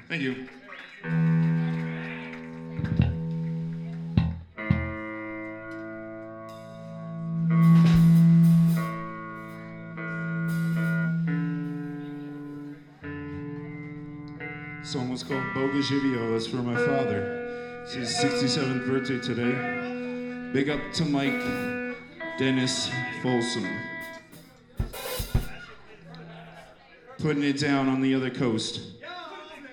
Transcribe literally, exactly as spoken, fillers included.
Thank you. Song was called Boga Živio. It's for my father. It's his sixty-seventh birthday today. Big up to Mike Dennis Folsom. Putting it down on the other coast.